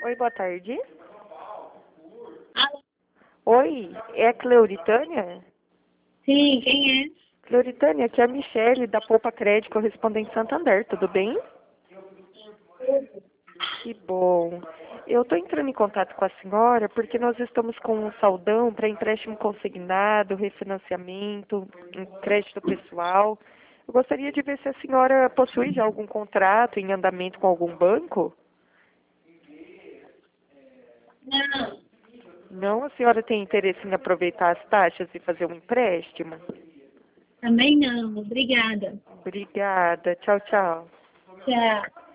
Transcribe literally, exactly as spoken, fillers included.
Oi, boa tarde. Alô? Oi, é a Cleuritânia? Sim, quem é? Cleuritânia, aqui é a Michele, da Poupa Crédito, correspondente Santander, tudo bem? Que bom. Eu estou entrando em contato com a senhora porque nós estamos com um saldão para empréstimo consignado, refinanciamento, um crédito pessoal. Eu gostaria de ver se a senhora possui já algum contrato em andamento com algum banco. Não, Não, a senhora tem interesse em aproveitar as taxas e fazer um empréstimo? também não. Obrigada. Obrigada. Tchau, tchau. Tchau.